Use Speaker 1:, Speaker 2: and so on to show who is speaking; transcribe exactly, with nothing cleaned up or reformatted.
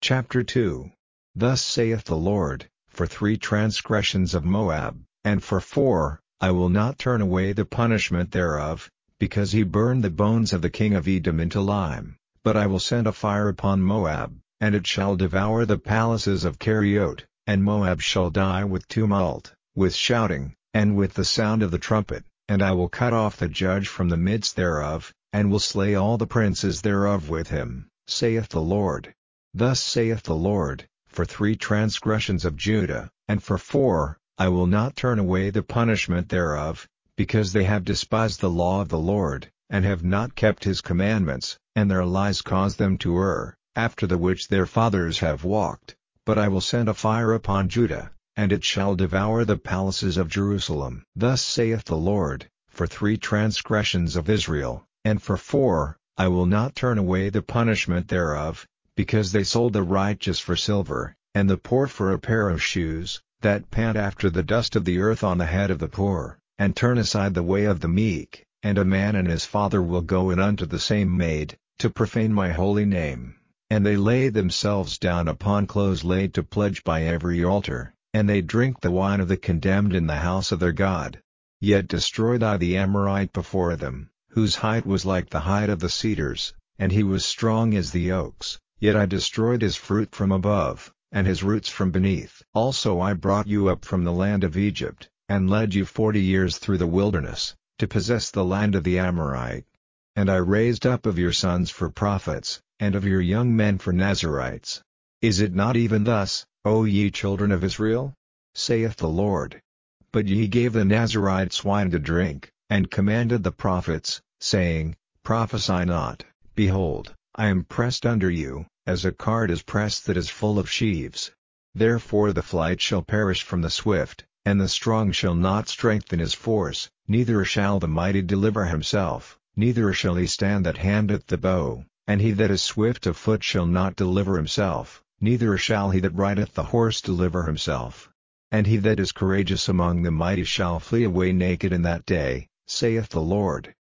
Speaker 1: Chapter two. Thus saith the Lord, for three transgressions of Moab, and for four, I will not turn away the punishment thereof, because he burned the bones of the king of Edom into lime, but I will send a fire upon Moab, and it shall devour the palaces of Keriot, and Moab shall die with tumult, with shouting, and with the sound of the trumpet, and I will cut off the judge from the midst thereof, and will slay all the princes thereof with him, saith the Lord. Thus saith the Lord, for three transgressions of Judah, and for four, I will not turn away the punishment thereof, because they have despised the law of the Lord, and have not kept his commandments, and their lies cause them to err, after the which their fathers have walked. But I will send a fire upon Judah, and it shall devour the palaces of Jerusalem. Thus saith the Lord, for three transgressions of Israel, and for four, I will not turn away the punishment thereof, because they sold the righteous for silver, and the poor for a pair of shoes, that pant after the dust of the earth on the head of the poor, and turn aside the way of the meek, and a man and his father will go in unto the same maid, to profane my holy name. And they lay themselves down upon clothes laid to pledge by every altar, and they drink the wine of the condemned in the house of their God. Yet destroyed I the Amorite before them, whose height was like the height of the cedars, and he was strong as the oaks. Yet I destroyed his fruit from above, and his roots from beneath. Also I brought you up from the land of Egypt, and led you forty years through the wilderness, to possess the land of the Amorite. And I raised up of your sons for prophets, and of your young men for Nazarites. Is it not even thus, O ye children of Israel? Saith the Lord. But ye gave the Nazarites wine to drink, and commanded the prophets, saying, Prophesy not. Behold, I am pressed under you, as a cart is pressed that is full of sheaves. Therefore the flight shall perish from the swift, and the strong shall not strengthen his force, neither shall the mighty deliver himself, neither shall he stand that handeth the bow, and he that is swift of foot shall not deliver himself, neither shall he that rideth the horse deliver himself. And he that is courageous among the mighty shall flee away naked in that day, saith the Lord.